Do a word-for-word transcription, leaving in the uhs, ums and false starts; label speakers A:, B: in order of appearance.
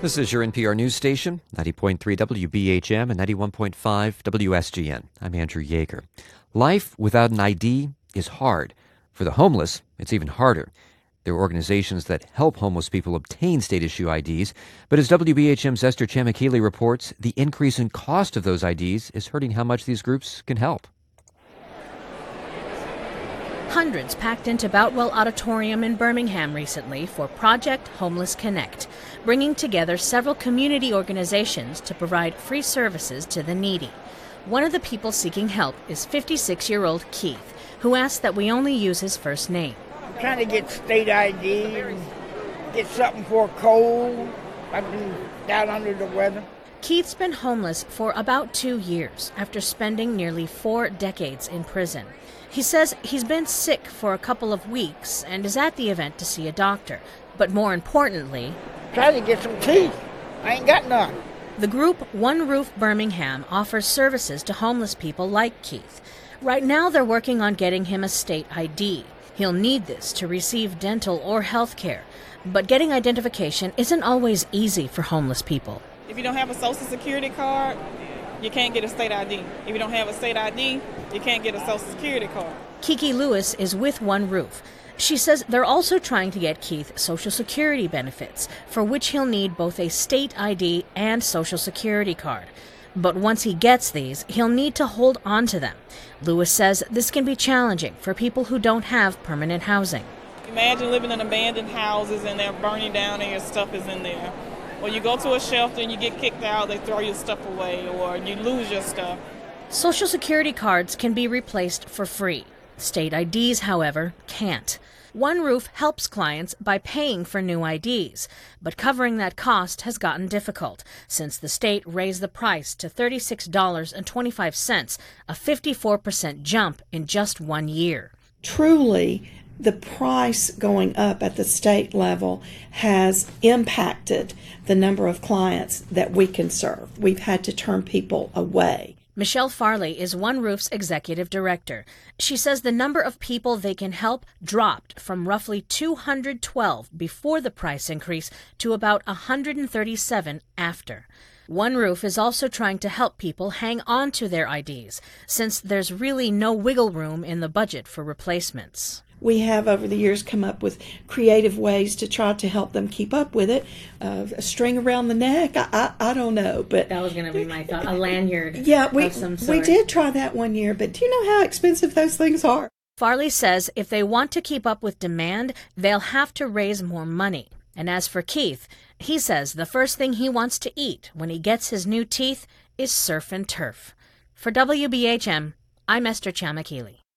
A: This is your N P R news station, ninety point three W B H M and ninety-one point five W S G N. I'm Andrew Yeager. Life without an I D is hard. For the homeless, it's even harder. There are organizations that help homeless people obtain state-issue I Ds, but as W B H M's Esther Chamichili reports, the increase in cost of those I Ds is hurting how much these groups can help.
B: Hundreds packed into Boutwell Auditorium in Birmingham recently for Project Homeless Connect, bringing together several community organizations to provide free services to the needy. One of the people seeking help is fifty-six-year-old Keith, who asked that we only use his first name.
C: I'm trying to get state I D and get something for a cold. I've been down under the weather.
B: Keith's been homeless for about two years after spending nearly four decades in prison. He says he's been sick for a couple of weeks and is at the event to see a doctor. But more importantly,
C: trying to get some teeth. I ain't got none.
B: The group One Roof Birmingham offers services to homeless people like Keith. Right now they're working on getting him a state I D. He'll need this to receive dental or health care. But getting identification isn't always easy for homeless people.
D: If you don't have a Social Security card, you can't get a state I D. If you don't have a state I D, you can't get a Social Security card.
B: Kiki Lewis is with One Roof. She says they're also trying to get Keith Social Security benefits, for which he'll need both a state I D and Social Security card. But once he gets these, he'll need to hold on to them. Lewis says this can be challenging for people who don't have permanent housing.
D: Imagine living in abandoned houses and they're burning down and your stuff is in there. Or you go to a shelter and you get kicked out, they throw your stuff away, or you lose your stuff.
B: Social Security cards can be replaced for free. State I Ds, however, can't. One Roof helps clients by paying for new I Ds, but covering that cost has gotten difficult since the state raised the price to thirty-six dollars and twenty-five cents, a fifty-four percent jump in just one year.
E: Truly, the price going up at the state level has impacted the number of clients that we can serve. We've had to turn people away.
B: Michelle Farley is One Roof's executive director. She says the number of people they can help dropped from roughly two hundred twelve before the price increase to about one hundred thirty-seven after. One Roof is also trying to help people hang on to their I Ds, since there's really no wiggle room in the budget for replacements.
E: We have, over the years, come up with creative ways to try to help them keep up with it. Uh, a string around the neck, I, I, I don't know. But
B: that was going to be my thought, a lanyard
E: yeah, we,
B: of some sort.
E: We did try that one year, but do you know how expensive those things are?
B: Farley says if they want to keep up with demand, they'll have to raise more money. And as for Keith, he says the first thing he wants to eat when he gets his new teeth is surf and turf. For W B H M, I'm Esther Chamichili.